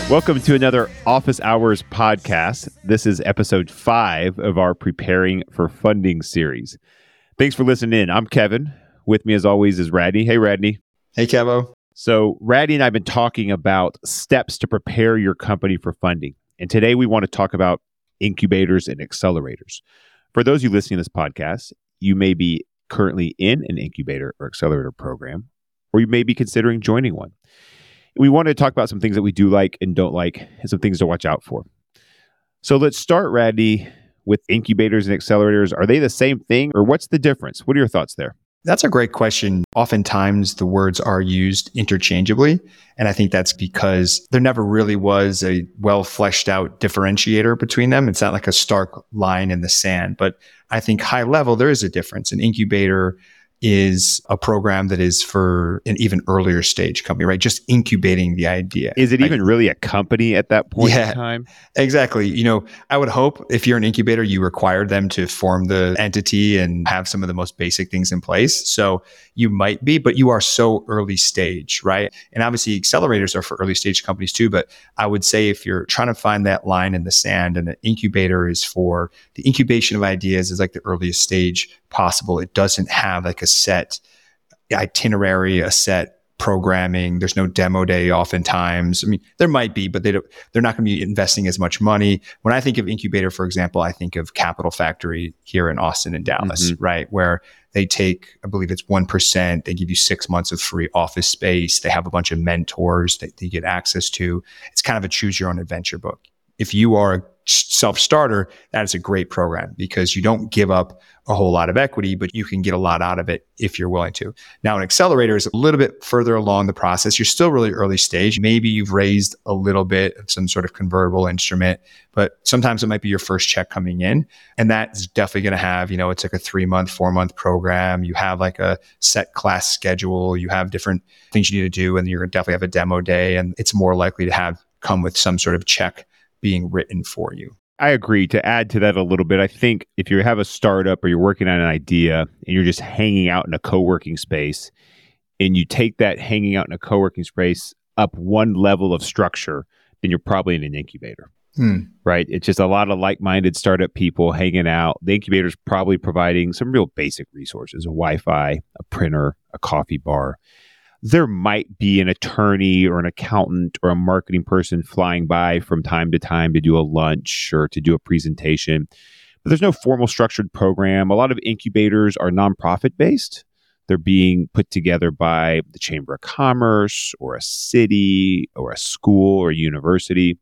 Welcome to another Office Hours podcast. This is episode 5 of our Preparing for Funding series. Thanks for listening in. I'm Kevin. With me as always is Radney. Hey, Radney. Hey, Kevo. So Radney and I have been talking about steps to prepare your company for funding. And today we want to talk about incubators and accelerators. For those of you listening to this podcast, you may be currently in an incubator or accelerator program, or you may be considering joining one. We want to talk about some things that we do like and don't like and some things to watch out for. So let's start, Radney, with incubators and accelerators. Are they the same thing or what's the difference? What are your thoughts there? That's a great question. Oftentimes the words are used interchangeably. And I think that's because there never really was a well fleshed out differentiator between them. It's not like a stark line in the sand, but I think high level, there is a difference. An incubator is a program that is for an even earlier stage company, right? Just incubating the idea. Is it even really a company at that point in time? Exactly. You know, I would hope if you're an incubator, you require them to form the entity and have some of the most basic things in place. So you might be, but you are so early stage, right? And obviously accelerators are for early stage companies too. But I would say if you're trying to find that line in the sand, and an incubator is for the incubation of ideas, is like the earliest stage possible. It doesn't have like a set itinerary, a set programming. There's no demo day oftentimes. I mean, there might be, but they're not going to be investing as much money. When I think of incubator, for example, I think of Capital Factory here in Austin and Dallas, right? Where they take, I believe it's 1%. They give you 6 months of free office space. They have a bunch of mentors that you get access to. It's kind of a choose your own adventure book. If you are a self-starter, that is a great program because you don't give up a whole lot of equity, but you can get a lot out of it if you're willing to. Now, an accelerator is a little bit further along the process. You're still really early stage. Maybe you've raised a little bit of some sort of convertible instrument, but sometimes it might be your first check coming in. And that's definitely going to have, it's like a 3-month, 4-month program. You have like a set class schedule. You have different things you need to do, and you're going to definitely have a demo day. And it's more likely to come with some sort of check being written for you. I agree. To add to that a little bit, I think if you have a startup or you're working on an idea and you're just hanging out in a co-working space and you take that hanging out in a co-working space up one level of structure, then you're probably in an incubator, right? It's just a lot of like-minded startup people hanging out. The incubator is probably providing some real basic resources, a Wi-Fi, a printer, a coffee bar. There might be an attorney or an accountant or a marketing person flying by from time to time to do a lunch or to do a presentation. But there's no formal structured program. A lot of incubators are nonprofit based. They're being put together by the Chamber of Commerce or a city or a school or a university.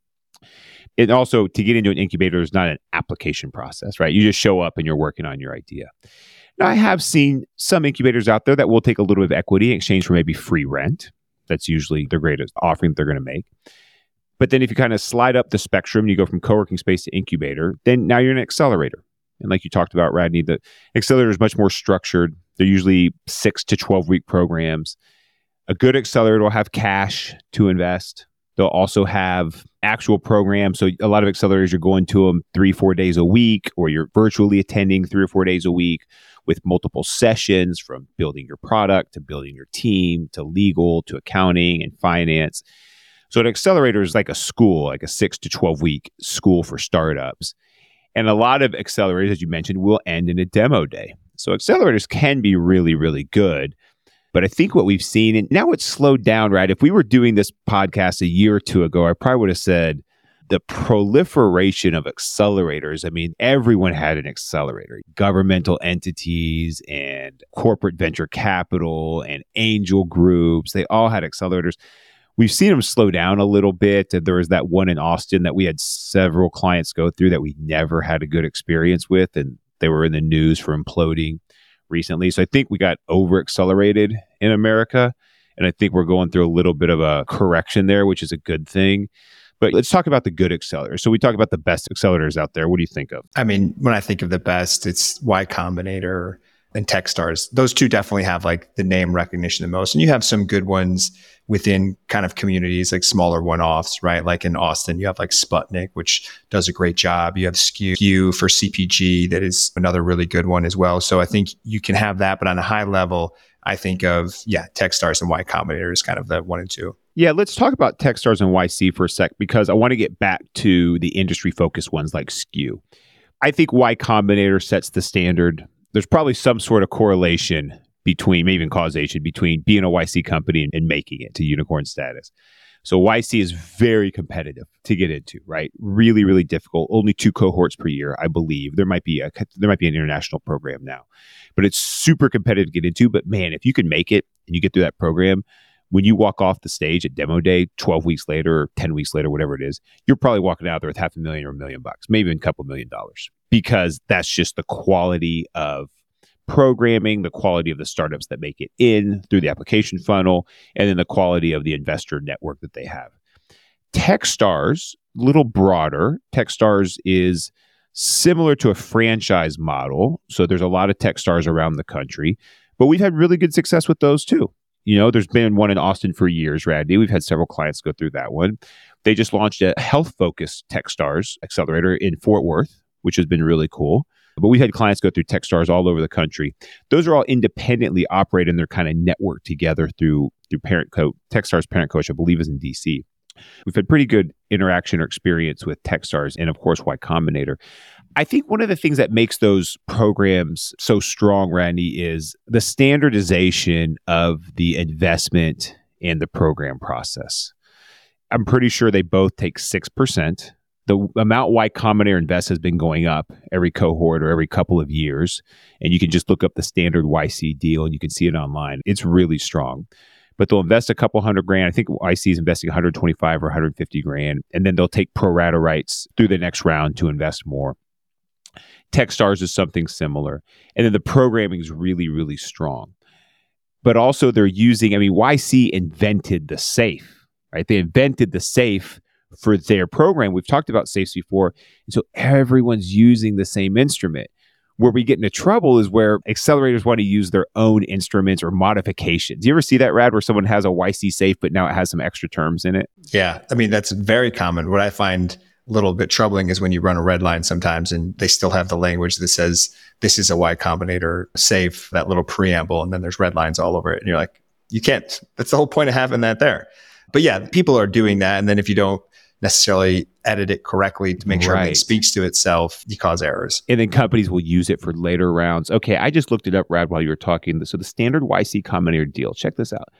And also, to get into an incubator is not an application process, right? You just show up and you're working on your idea. Now, I have seen some incubators out there that will take a little bit of equity in exchange for maybe free rent. That's usually their greatest offering that they're going to make. But then if you kind of slide up the spectrum, you go from co-working space to incubator, then now you're an accelerator. And like you talked about, Radney, the accelerator is much more structured. They're usually 6 to 12-week programs. A good accelerator will have cash to invest. They'll also have actual programs. So a lot of accelerators, you're going to them 3-4 days a week, or you're virtually attending 3 or 4 days a week with multiple sessions, from building your product to building your team to legal to accounting and finance. So an accelerator is like a school, like a 6 to 12 week school for startups. And a lot of accelerators, as you mentioned, will end in a demo day. So accelerators can be really, really good. But I think what we've seen, and now it's slowed down, right? If we were doing this podcast a year or two ago, I probably would have said the proliferation of accelerators. I mean, everyone had an accelerator. Governmental entities and corporate venture capital and angel groups, they all had accelerators. We've seen them slow down a little bit. There was that one in Austin that we had several clients go through that we never had a good experience with, and they were in the news for imploding recently. So I think we got over accelerated in America, and I think we're going through a little bit of a correction there, which is a good thing. But let's talk about the good accelerators. So we talk about the best accelerators out there. What do you think of? I mean, when I think of the best, it's Y Combinator and Techstars. Those two definitely have like the name recognition the most. And you have some good ones within kind of communities, like smaller one-offs, right? Like in Austin, you have like Sputnik, which does a great job. You have SKU for CPG, that is another really good one as well. So I think you can have that, but on a high level, I think of, Techstars and Y Combinator is kind of the 1 and 2. Yeah, let's talk about Techstars and YC for a sec, because I want to get back to the industry-focused ones like Skew. I think Y Combinator sets the standard. There's probably some sort of correlation between, maybe even causation, between being a YC company and making it to unicorn status. So YC is very competitive to get into, right? Really, really difficult. Only 2 cohorts per year, I believe. There might be an international program now, but it's super competitive to get into. But man, if you can make it and you get through that program, when you walk off the stage at demo day 12 weeks later or 10 weeks later, whatever it is, you're probably walking out there with $500,000 or $1 million, maybe even a couple $1 million, because that's just the quality of programming, the quality of the startups that make it in through the application funnel, and then the quality of the investor network that they have. Techstars, a little broader. Techstars is similar to a franchise model. So there's a lot of Techstars around the country, but we've had really good success with those too. There's been one in Austin for years, Randy. We've had several clients go through that one. They just launched a health-focused Techstars accelerator in Fort Worth, which has been really cool. But we've had clients go through Techstars all over the country. Those are all independently operated, and they're kind of networked together through Parent Co. Techstars Parent Co, I believe, is in DC. We've had pretty good interaction or experience with Techstars and, of course, Y Combinator. I think one of the things that makes those programs so strong, Randy, is the standardization of the investment and the program process. I'm pretty sure they both take 6%. The amount Y Combinator invests has been going up every cohort or every couple of years. And you can just look up the standard YC deal and you can see it online. It's really strong. But they'll invest a couple $100,000. I think YC is investing 125 or 150 grand. And then they'll take pro rata rights through the next round to invest more. Techstars is something similar. And then the programming is really, really strong. But also they're using, YC invented the safe, right? They invented the safe for their program. We've talked about safes before. And so everyone's using the same instrument. Where we get into trouble is where accelerators want to use their own instruments or modifications. You ever see that, Rad, where someone has a YC safe, but now it has some extra terms in it? Yeah. That's very common. What I find a little bit troubling is when you run a red line sometimes and they still have the language that says, this is a Y Combinator safe, that little preamble, and then there's red lines all over it. And you're like, you can't. That's the whole point of having that there. But yeah, people are doing that. And then if you don't necessarily edit it correctly to make sure everything speaks to itself, you cause errors. And then companies will use it for later rounds. Okay, I just looked it up, Rad, while you were talking. So the standard YC Combinator deal, check this out.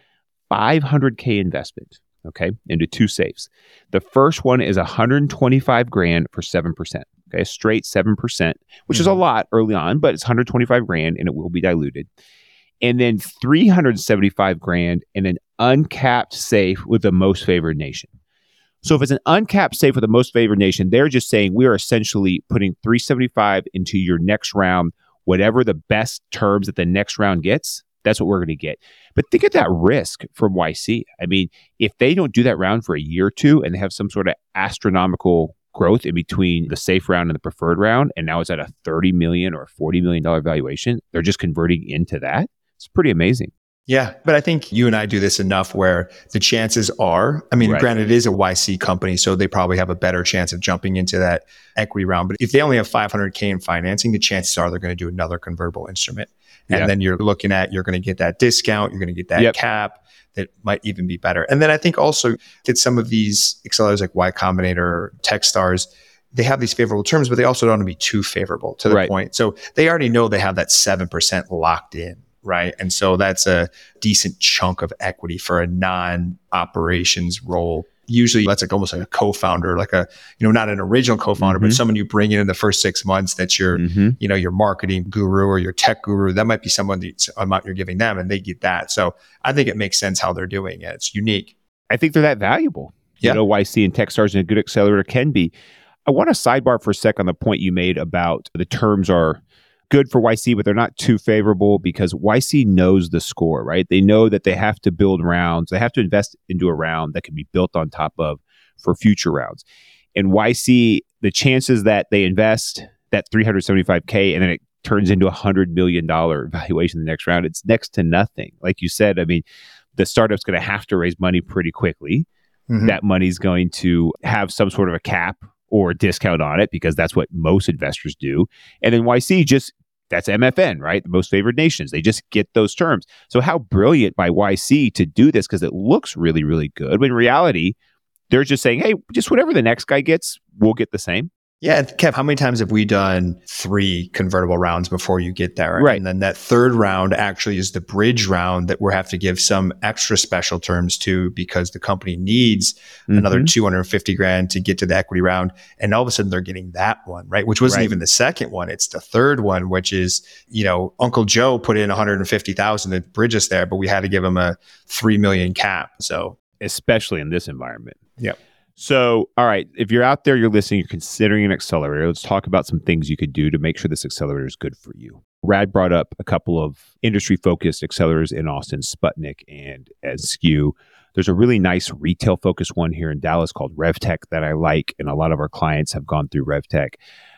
$500K investment, okay, into 2 safes. The first one is $125,000 for 7%, okay, straight 7%, which is a lot early on, but it's $125,000 and it will be diluted. And then $375,000 in an uncapped safe with the most favored nation. So if it's an uncapped safe with the most favored nation, they're just saying we are essentially putting $375,000 into your next round, whatever the best terms that the next round gets, that's what we're going to get. But think of that risk from YC. If they don't do that round for a year or two and they have some sort of astronomical growth in between the safe round and the preferred round, and now it's at a $30 million or $40 million valuation, they're just converting into that. It's pretty amazing. Yeah, but I think you and I do this enough where the chances are, granted, it is a YC company, so they probably have a better chance of jumping into that equity round. But if they only have $500K in financing, the chances are they're going to do another convertible instrument. And then you're going to get that discount, you're going to get that cap that might even be better. And then I think also that some of these accelerators like Y Combinator, Techstars, they have these favorable terms, but they also don't want to be too favorable to the point. So they already know they have that 7% locked in. Right. And so that's a decent chunk of equity for a non-operations role. Usually that's almost like a co-founder, like not an original co-founder, but someone you bring in the first 6 months that's your, your marketing guru or your tech guru. That might be someone that's amount you're giving them and they get that. So I think it makes sense how they're doing it. It's unique. I think they're that valuable. YC and Techstars and a good accelerator can be. I want to sidebar for a sec on the point you made about the terms are good for YC, but they're not too favorable because YC knows the score, right? They know that they have to build rounds. They have to invest into a round that can be built on top of for future rounds. And YC, the chances that they invest that $375K and then it turns into $100 million valuation in the next round, it's next to nothing. Like you said, the startup's going to have to raise money pretty quickly. That money's going to have some sort of a cap or a discount on it because that's what most investors do. And then YC just That's MFN, right? The most favored nations. They just get those terms. So how brilliant by YC to do this, because it looks really, really good. When in reality, they're just saying, hey, just whatever the next guy gets, we'll get the same. Yeah, Kev, how many times have we done 3 convertible rounds before you get there? Right. And then that third round actually is the bridge round that we have to give some extra special terms to because the company needs another 250 grand to get to the equity round. And all of a sudden they're getting that one, right? Which wasn't even the second one. It's the third one, which is, Uncle Joe put in 150,000 to bridge us there, but we had to give him a 3 million cap. So especially in this environment. Yeah. So, all right, if you're out there, you're listening, you're considering an accelerator, let's talk about some things you could do to make sure this accelerator is good for you. Rad brought up a couple of industry-focused accelerators in Austin, Sputnik and SKU. There's a really nice retail-focused one here in Dallas called RevTech that I like, and a lot of our clients have gone through RevTech.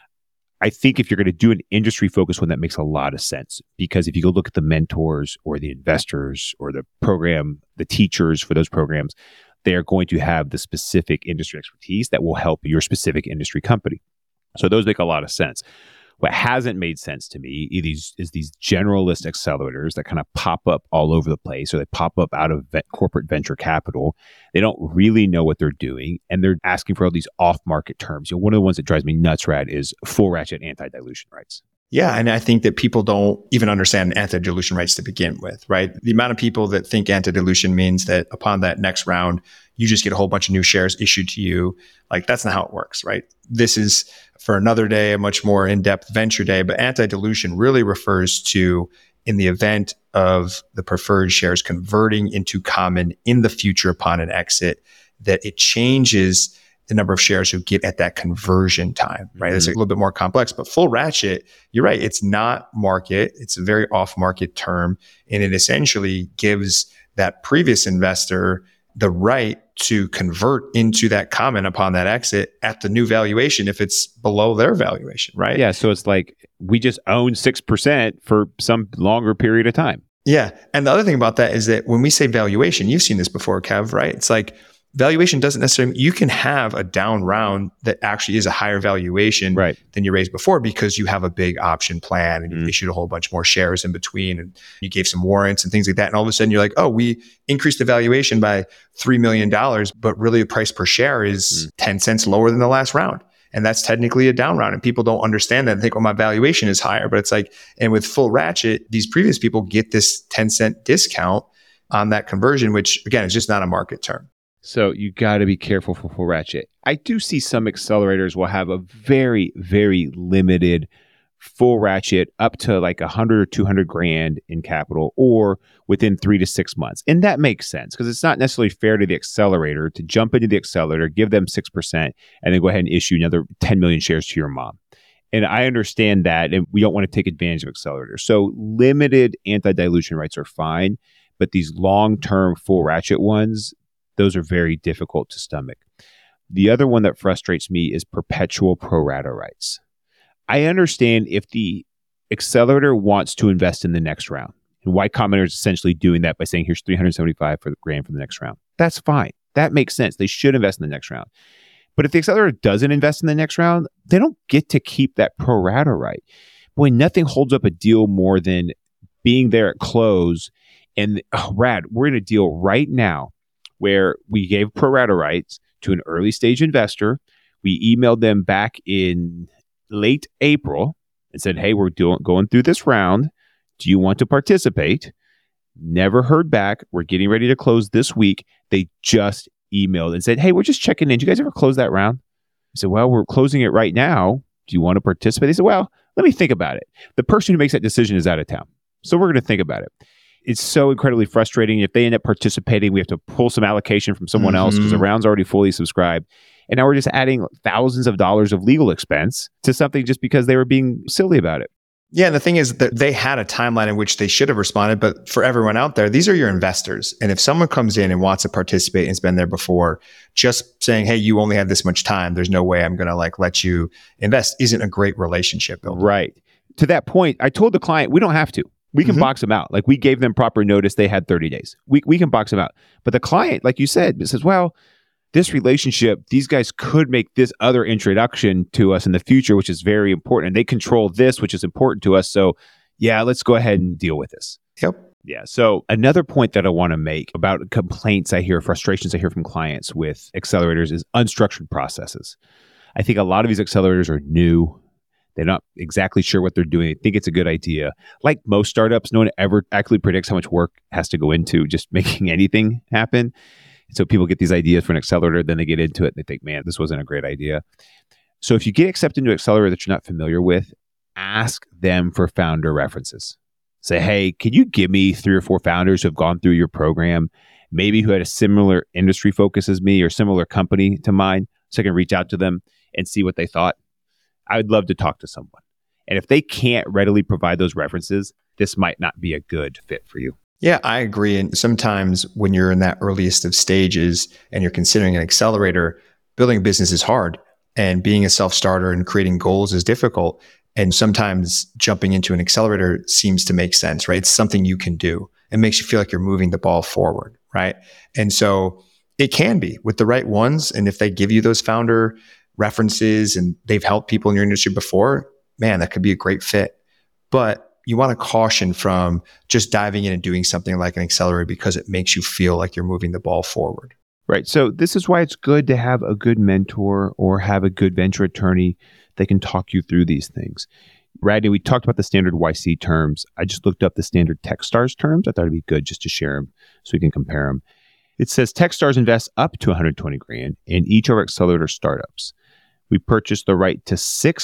I think if you're going to do an industry-focused one, that makes a lot of sense, because if you go look at the mentors or the investors or the program, the teachers for those programs, they are going to have the specific industry expertise that will help your specific industry company. So those make a lot of sense. What hasn't made sense to me is these generalist accelerators that kind of pop up all over the place, or they pop up out of corporate venture capital. They don't really know what they're doing, and they're asking for all these off-market terms. One of the ones that drives me nuts, Rad, is full ratchet anti-dilution rights. Yeah. And I think that people don't even understand anti-dilution rights to begin with, right? The amount of people that think anti-dilution means that upon that next round, you just get a whole bunch of new shares issued to you. Like, that's not how it works, right? This is for another day, a much more in-depth venture day, but anti-dilution really refers to in the event of the preferred shares converting into common in the future upon an exit, that it changes the number of shares you get at that conversion time, right? It's a little bit more complex, but full ratchet, you're right. It's not market. It's a very off-market term. And it essentially gives that previous investor the right to convert into that common upon that exit at the new valuation if it's below their valuation, right? Yeah. So it's like we just own 6% for some longer period of time. Yeah. And the other thing about that is that when we say valuation, you've seen this before, Kev, right? It's like, valuation doesn't necessarily, you can have a down round that actually is a higher valuation than you raised before because you have a big option plan and you issued a whole bunch more shares in between and you gave some warrants and things like that. And all of a sudden you're like, oh, we increased the valuation by $3 million, but really the price per share is 10 cents lower than the last round. And that's technically a down round. And people don't understand that and think, well, my valuation is higher. But it's like, and with full ratchet, these previous people get this 10-cent discount on that conversion, which again, is just not a market term. So you got to be careful for full ratchet. I do see some accelerators will have a very, very limited full ratchet up to like 100 or 200 grand in capital or within 3 to 6 months. And that makes sense because it's not necessarily fair to the accelerator to jump into the accelerator, give them 6%, and then go ahead and issue another 10 million shares to your mom. And I understand that, and we don't want to take advantage of accelerators. So limited anti-dilution rights are fine, but these long-term full ratchet ones, those are very difficult to stomach. The other one that frustrates me is perpetual pro rata rights. I understand if the accelerator wants to invest in the next round, and Y Combinator is essentially doing that by saying, here's 375 grand for the next round. That's fine. That makes sense. They should invest in the next round. But if the accelerator doesn't invest in the next round, they don't get to keep that pro rata right. Boy, nothing holds up a deal more than being there at close and, Rad, we're in a deal right now where we gave pro rata rights to an early stage investor. We emailed them back in late April and said, hey, we're going through this round. Do you want to participate? Never heard back. We're getting ready to close this week. They just emailed and said, hey, we're just checking in. Did you guys ever close that round? I said, well, we're closing it right now. Do you want to participate? They said, well, let me think about it. The person who makes that decision is out of town. So we're going to think about it. It's so incredibly frustrating. If they end up participating, we have to pull some allocation from someone else because the round's already fully subscribed. And now we're just adding thousands of dollars of legal expense to something just because they were being silly about it. Yeah. And the thing is that they had a timeline in which they should have responded. But for everyone out there, these are your investors. And if someone comes in and wants to participate and has been there before, just saying, hey, you only have this much time, there's no way I'm going to let you invest, isn't a great relationship builder. Right. To that point, I told the client, we don't have to. We can box them out. Like we gave them proper notice. They had 30 days. We can box them out. But the client, like you said, says, well, this relationship, these guys could make this other introduction to us in the future, which is very important. And they control this, which is important to us. So yeah, let's go ahead and deal with this. Yep. Yeah. So another point that I want to make about complaints I hear, frustrations I hear from clients with accelerators is unstructured processes. I think a lot of these accelerators are new. They're not exactly sure what they're doing. They think it's a good idea. Like most startups, no one ever actually predicts how much work has to go into just making anything happen. So people get these ideas for an accelerator, then they get into it and they think, man, this wasn't a great idea. So if you get accepted into an accelerator that you're not familiar with, ask them for founder references. Say, hey, can you give me 3 or 4 founders who have gone through your program, maybe who had a similar industry focus as me or similar company to mine, so I can reach out to them and see what they thought? I would love to talk to someone. And if they can't readily provide those references, this might not be a good fit for you. Yeah, I agree. And sometimes when you're in that earliest of stages and you're considering an accelerator, building a business is hard. And being a self-starter and creating goals is difficult. And sometimes jumping into an accelerator seems to make sense, right? It's something you can do. It makes you feel like you're moving the ball forward, right? And so it can be with the right ones. And if they give you those founder references and they've helped people in your industry before, man, that could be a great fit. But you want to caution from just diving in and doing something like an accelerator because it makes you feel like you're moving the ball forward. Right. So this is why it's good to have a good mentor or have a good venture attorney that can talk you through these things. Radney, we talked about the standard YC terms. I just looked up the standard Techstars terms. I thought it'd be good just to share them so we can compare them. It says Techstars invests up to $120,000 in each of our accelerator startups. We purchase the right to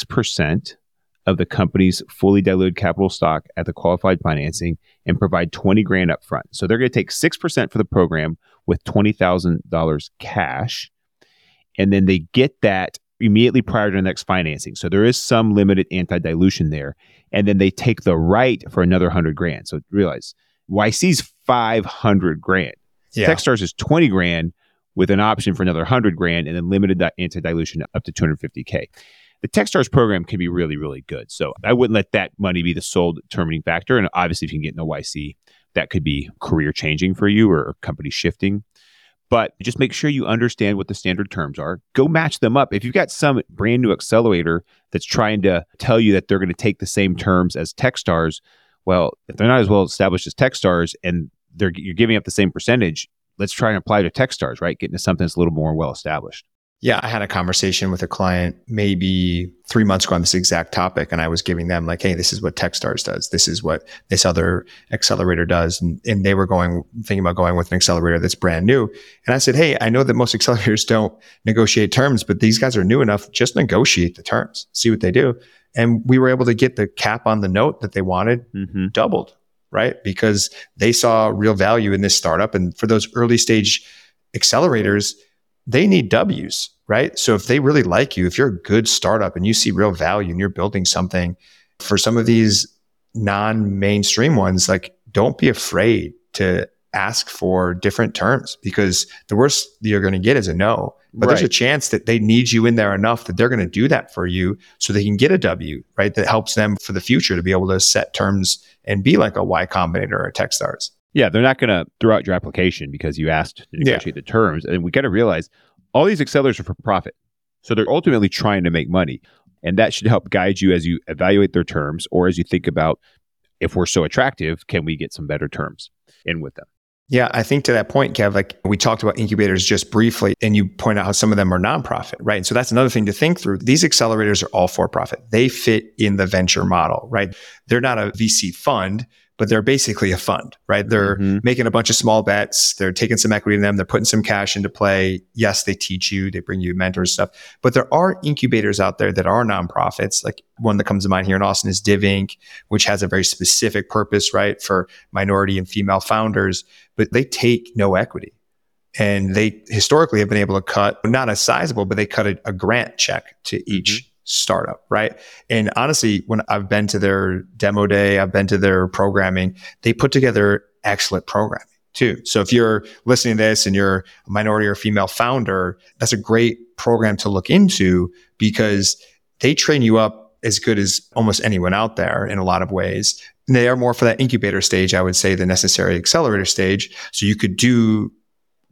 6% of the company's fully diluted capital stock at the qualified financing and provide $20,000 up front. So they're going to take 6% for the program with $20,000 cash. And then they get that immediately prior to the next financing. So there is some limited anti-dilution there. And then they take the right for another $100,000. So realize YC's $500,000. Yeah. Techstars is $20,000 with an option for another $100,000 and then limited anti-dilution up to $250,000. The Techstars program can be really, really good. So I wouldn't let that money be the sole determining factor. And obviously, if you can get into YC, that could be career changing for you or company shifting. But just make sure you understand what the standard terms are. Go match them up. If you've got some brand new accelerator that's trying to tell you that they're going to take the same terms as Techstars, well, if they're not as well established as Techstars and you're giving up the same percentage, let's try and apply to Techstars, right? Get into something that's a little more well established. Yeah, I had a conversation with a client maybe 3 months ago on this exact topic, and I was giving them like, hey, this is what Techstars does. This is what this other accelerator does. And they were thinking about going with an accelerator that's brand new. And I said, hey, I know that most accelerators don't negotiate terms, but these guys are new enough. Just negotiate the terms, see what they do. And we were able to get the cap on the note that they wanted doubled, right? Because they saw real value in this startup. And for those early stage accelerators, they need W's, right? So if they really like you, if you're a good startup and you see real value and you're building something, for some of these non-mainstream ones, like don't be afraid to ask for different terms because the worst you're going to get is a no. But there's a chance that they need you in there enough that they're going to do that for you so they can get a W, right? That helps them for the future to be able to set terms and be like a Y Combinator or a Techstars. Yeah, they're not going to throw out your application because you asked to negotiate the terms. And we got to realize all these accelerators are for profit. So they're ultimately trying to make money. And that should help guide you as you evaluate their terms or as you think about if we're so attractive, can we get some better terms in with them? Yeah, I think to that point, Kev, like we talked about incubators just briefly, and you point out how some of them are nonprofit, right? And so that's another thing to think through. These accelerators are all for profit. They fit in the venture model, right? They're not a VC fund, but they're basically a fund, right? They're making a bunch of small bets. They're taking some equity in them. They're putting some cash into play. Yes, they teach you, they bring you mentors stuff, but there are incubators out there that are nonprofits. Like one that comes to mind here in Austin is Div Inc., which has a very specific purpose, right? For minority and female founders, but they take no equity. And they historically have been able to cut, not a sizable, but they cut a grant check to each startup, right? And honestly, when I've been to their demo day, I've been to their programming, they put together excellent programming too. So if you're listening to this and you're a minority or female founder, that's a great program to look into because they train you up as good as almost anyone out there in a lot of ways. And they are more for that incubator stage, I would say, the necessary accelerator stage. So you could do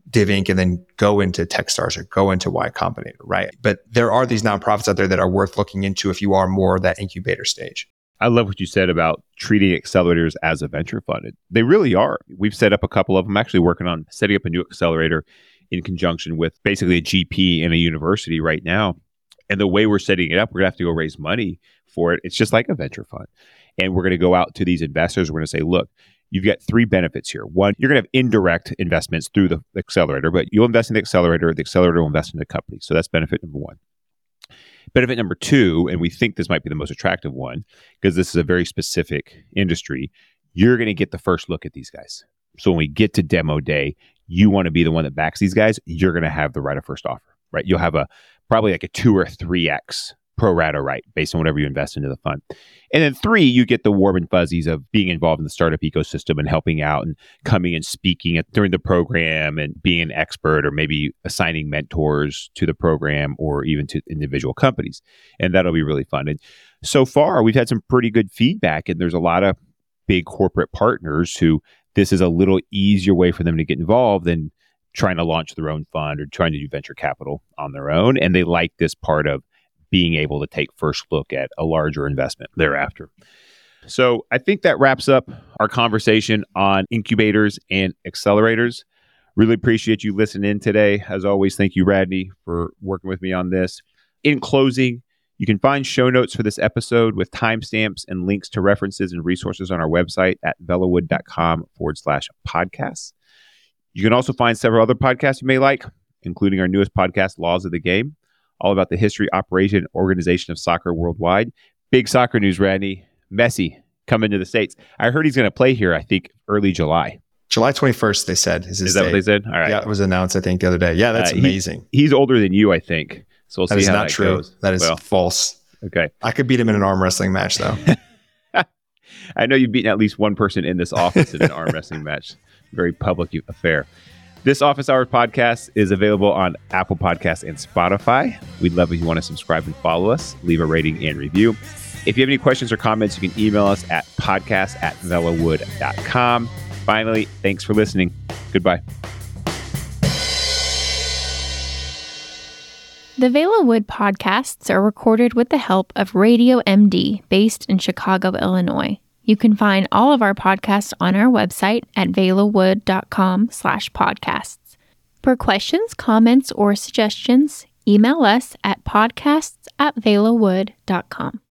Div Inc. and then go into Techstars or go into Y Combinator, right? But there are these nonprofits out there that are worth looking into if you are more that incubator stage. I love what you said about treating accelerators as a venture fund. They really are. We've set up a couple of them, actually working on setting up a new accelerator in conjunction with basically a GP in a university right now. And the way we're setting it up, we're going to have to go raise money for it. It's just like a venture fund. And we're going to go out to these investors. We're going to say, look, you've got three benefits here. One, you're going to have indirect investments through the accelerator, but you'll invest in the accelerator will invest in the company. So that's benefit number one. Benefit number two, and we think this might be the most attractive one, because this is a very specific industry, you're going to get the first look at these guys. So when we get to demo day, you want to be the one that backs these guys, you're going to have the right of first offer, right? You'll have probably like a 2 or 3x pro rata right based on whatever you invest into the fund. And then three, you get the warm and fuzzies of being involved in the startup ecosystem and helping out and coming and speaking during the program and being an expert or maybe assigning mentors to the program or even to individual companies. And that'll be really fun. And so far, we've had some pretty good feedback, and there's a lot of big corporate partners who this is a little easier way for them to get involved than trying to launch their own fund or trying to do venture capital on their own. And they like this part of being able to take first look at a larger investment thereafter. So I think that wraps up our conversation on incubators and accelerators. Really appreciate you listening in today. As always, thank you, Radney, for working with me on this. In closing, you can find show notes for this episode with timestamps and links to references and resources on our website at velowood.com/podcasts. You can also find several other podcasts you may like, including our newest podcast, Laws of the Game, all about the history, operation, and organization of soccer worldwide. Big soccer news, Radney. Messi coming to the States. I heard he's going to play here, I think, early July. July 21st, they said. Is that what they said? All right. Yeah, it was announced, I think, the other day. Yeah, that's amazing. He's older than you, I think. So we'll see how that goes. That is false. Okay. I could beat him in an arm wrestling match, though. I know you've beaten at least one person in this office in an arm wrestling match. Very public affair. This Office Hours podcast is available on Apple Podcasts and Spotify. We'd love if you want to subscribe and follow us, leave a rating and review. If you have any questions or comments, you can email us at podcast@velowood.com. Finally, thanks for listening. Goodbye. The Velo Wood podcasts are recorded with the help of Radio MD, based in Chicago, Illinois. You can find all of our podcasts on our website at velowood.com/podcasts. For questions, comments, or suggestions, email us at podcasts@velowood.com.